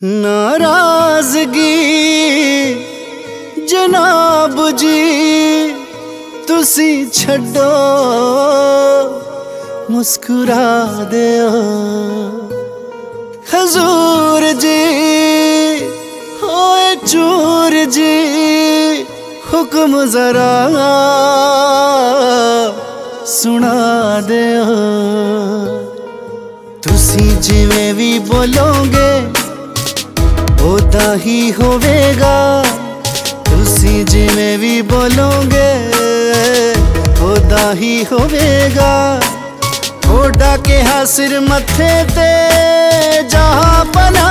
नाराजगी जनाब जी तुसी छड्डो मुस्कुरा दियो हजूर जी होए चूर जी हुक्म जरा सुना दियो। तुसी जिवें भी बोलोगे ओदा ही होवेगा, तुसी जिवें भी बोलोगे ओदा ही होवेगा। ओडा के सिर मथे ते जहां पना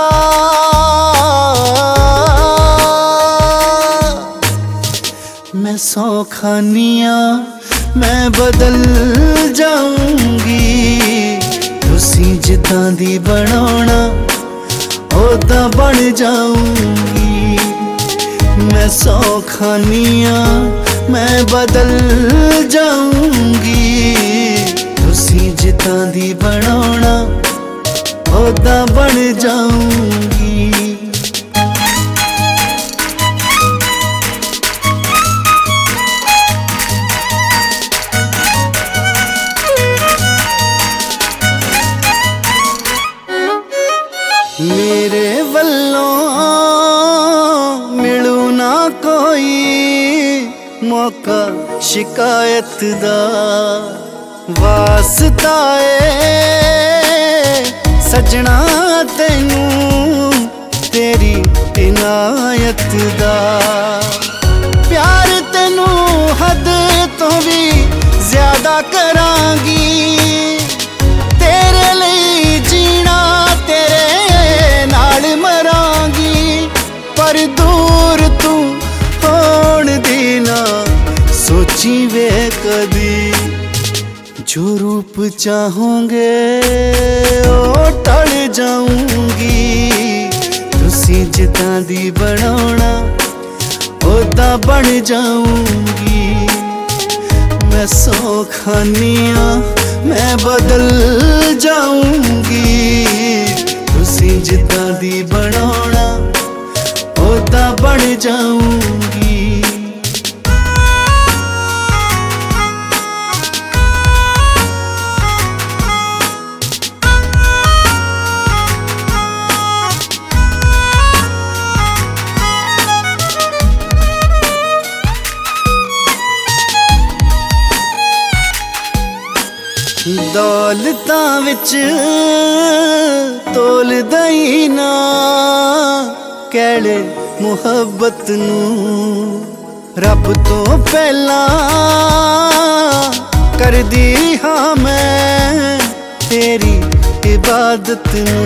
मैं सौ खानियां मैं बदल जाऊंगी। तुसी जिद्दां दी बनाना ओदा बन जाऊंगी। मैं सौ खानियां मैं बदल जाऊंगी। तुसी जिद्दां दी बनाना ओदा बन जाऊंगी। मेरे वल्लों मिलू ना कोई मौका शिकायत दा, वास्ता ए सजना तेनू तेरी इनायत दा। प्यार तेनू हद तो भी ज्यादा करांगी, तेरे लिए जीना तेरे मरांगी। पर दूर तू होण दी ना सोची वे कदी, जो रूप चाहोगे ओ टल जाऊंगी। तुसी जिद्दां दी बनाना ओदा बन जाऊंगी। मैं सौ खानियां मैं बदल जाऊंगी। तुसी जिद्दां दी बनाना ओदा बन जाऊंगी। दौलतां विच तोल दई ना कैले मुहब्बत नू, रब तो पहला कर दी हाँ मैं तेरी इबादत नू।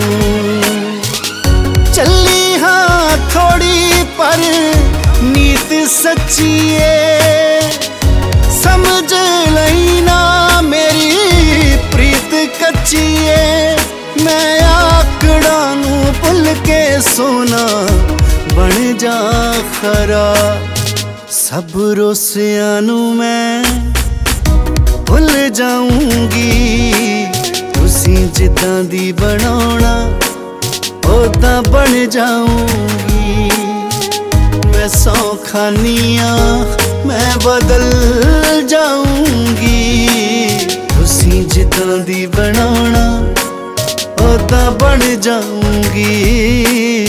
चली हाँ थोड़ी पर नीत सच्ची है, समझ लई ना मेरी प्रीत कच्ची है। मैं आकड़ा नू भुल के सोना बन जा खरा, सब रोसियां नू मैं भुल जाऊंगी। तुसी जिद्दां दी बनाना ओदा बन जाऊंगी। मैं सौ खानियां मैं बदल जाऊंगी। तुसी जिद्दां दी बनाना ओदा बन जाऊंगी।